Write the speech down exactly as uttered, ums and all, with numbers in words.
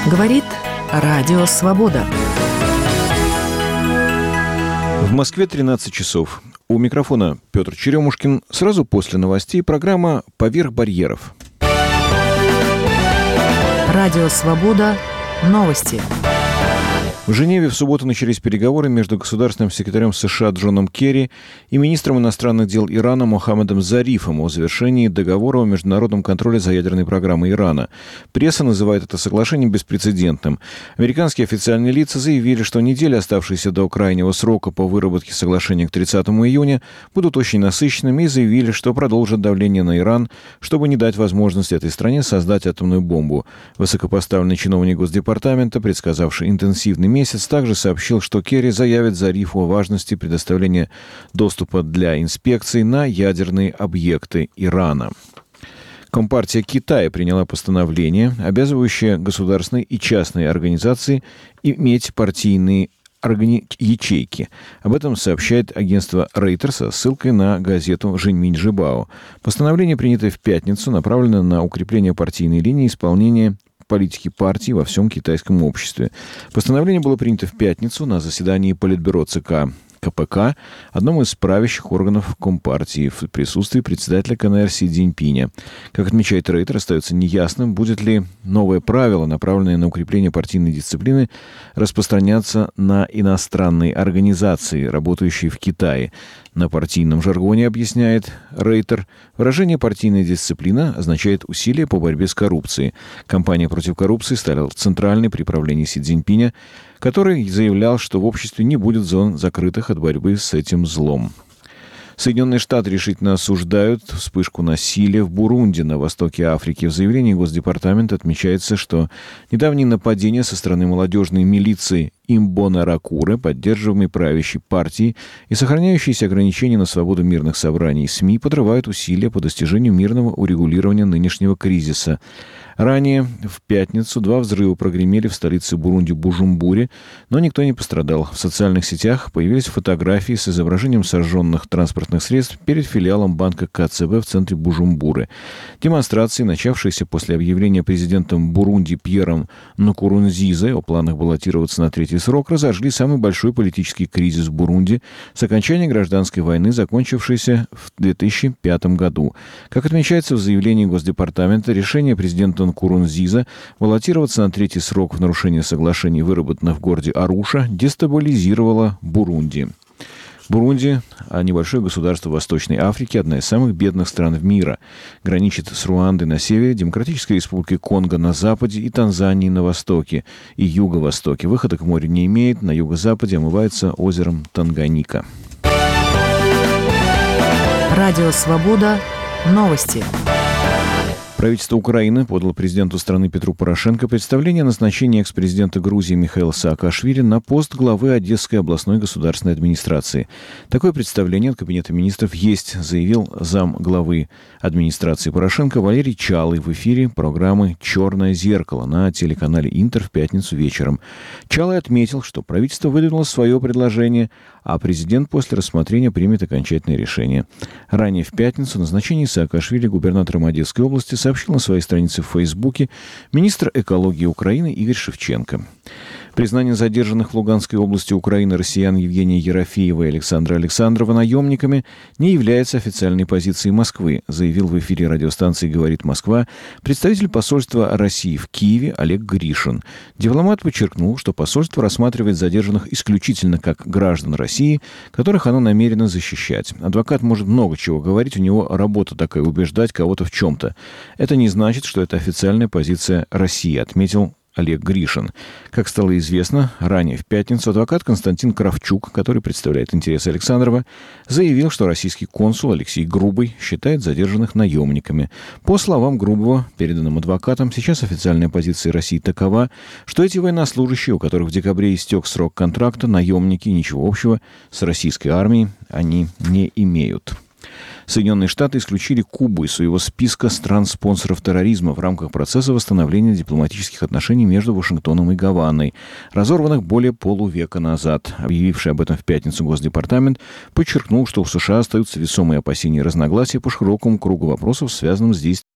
Говорит Радио Свобода. В Москве тринадцать часов. У микрофона Петр Черемушкин. Сразу после новостей программа «Поверх барьеров». Радио Свобода. Новости. В Женеве в субботу начались переговоры между государственным секретарем США Джоном Керри и министром иностранных дел Ирана Мохаммедом Зарифом о завершении договора о международном контроле за ядерной программой Ирана. Пресса называет это соглашение беспрецедентным. Американские официальные лица заявили, что недели, оставшиеся до крайнего срока по выработке соглашения к тридцатому июня, будут очень насыщенными, и заявили, что продолжат давление на Иран, чтобы не дать возможности этой стране создать атомную бомбу. Высокопоставленный чиновник Госдепартамента, предсказавший интенсивный месяц, также сообщил, что Керри заявит Зарифу о важности предоставления доступа для инспекций на ядерные объекты Ирана. Компартия Китая приняла постановление, обязывающее государственные и частные организации иметь партийные органи... ячейки. Об этом сообщает агентство Reuters со ссылкой на газету «Жэньминь Жибао». Постановление, принятое в пятницу, направлено на укрепление партийной линии исполнения политики партии во всем китайском обществе. Постановление было принято в пятницу на заседании Политбюро ЦК КПК, одном из правящих органов Компартии, в присутствии председателя КНР Си Цзиньпиня. Как отмечает Рейтер, остается неясным, будет ли новое правило, направленное на укрепление партийной дисциплины, распространяться на иностранные организации, работающие в Китае. На партийном жаргоне, объясняет Рейтер, выражение «партийная дисциплина» означает усилия по борьбе с коррупцией. Кампания против коррупции стала центральной при правлении Си Цзиньпиня, который заявлял, что в обществе не будет зон, закрытых от борьбы с этим злом. Соединенные Штаты решительно осуждают вспышку насилия в Бурунди на востоке Африки. В заявлении Госдепартамента отмечается, что недавние нападения со стороны молодежной милиции Имбонаракуры, поддерживаемой правящей партией, и сохраняющиеся ограничения на свободу мирных собраний СМИ подрывают усилия по достижению мирного урегулирования нынешнего кризиса. Ранее, в пятницу, два взрыва прогремели в столице Бурунди Бужумбуре, но никто не пострадал. В социальных сетях появились фотографии с изображением сожженных транспортных средств перед филиалом банка ка цэ бэ в центре Бужумбуры. Демонстрации, начавшиеся после объявления президентом Бурунди Пьером Нкурунзизе о планах баллотироваться на третий срок, разожгли самый большой политический кризис в Бурунди с окончания гражданской войны, закончившейся в две тысячи пятом году. Как отмечается в заявлении Госдепартамента, решение президента Нкурунзиза баллотироваться на третий срок в нарушение соглашений, выработанных в городе Аруша, дестабилизировало Бурунди. Бурунди, небольшое государство Восточной Африки, одна из самых бедных стран мира. Граничит с Руандой на севере, Демократической Республикой Конго на западе и Танзанией на востоке и юго-востоке. Выхода к морю не имеет, на юго-западе омывается озером Танганьика. Радио Свобода. Новости. Правительство Украины подало президенту страны Петру Порошенко представление о назначении экс-президента Грузии Михаила Саакашвили на пост главы Одесской областной государственной администрации. Такое представление от Кабинета министров есть, заявил зам главы администрации Порошенко Валерий Чалый в эфире программы «Черное зеркало» на телеканале «Интер» в пятницу вечером. Чалый отметил, что правительство выдвинуло свое предложение, а президент после рассмотрения примет окончательное решение. Ранее в пятницу о назначении Саакашвили губернатором Одесской области сообщил на своей странице в Фейсбуке министр экологии Украины Игорь Шевченко. Признание задержанных в Луганской области Украины россиян Евгения Ерофеева и Александра Александрова наемниками не является официальной позицией Москвы, заявил в эфире радиостанции «Говорит Москва» представитель посольства России в Киеве Олег Гришин. Дипломат подчеркнул, что посольство рассматривает задержанных исключительно как граждан России, которых оно намерено защищать. Адвокат может много чего говорить, у него работа такая — убеждать кого-то в чем-то. Это не значит, что это официальная позиция России, отметил Олег Гришин. Как стало известно, ранее в пятницу адвокат Константин Кравчук, который представляет интересы Александрова, заявил, что российский консул Алексей Грубый считает задержанных наемниками. По словам Грубого, переданным адвокатам, сейчас официальная позиция России такова, что эти военнослужащие, у которых в декабре истек срок контракта, наемники, ничего общего с российской армией они не имеют. Соединенные Штаты исключили Кубу из своего списка стран-спонсоров терроризма в рамках процесса восстановления дипломатических отношений между Вашингтоном и Гаваной, разорванных более полувека назад. Объявивший об этом в пятницу Госдепартамент подчеркнул, что у США остаются весомые опасения и разногласия по широкому кругу вопросов, связанных с действием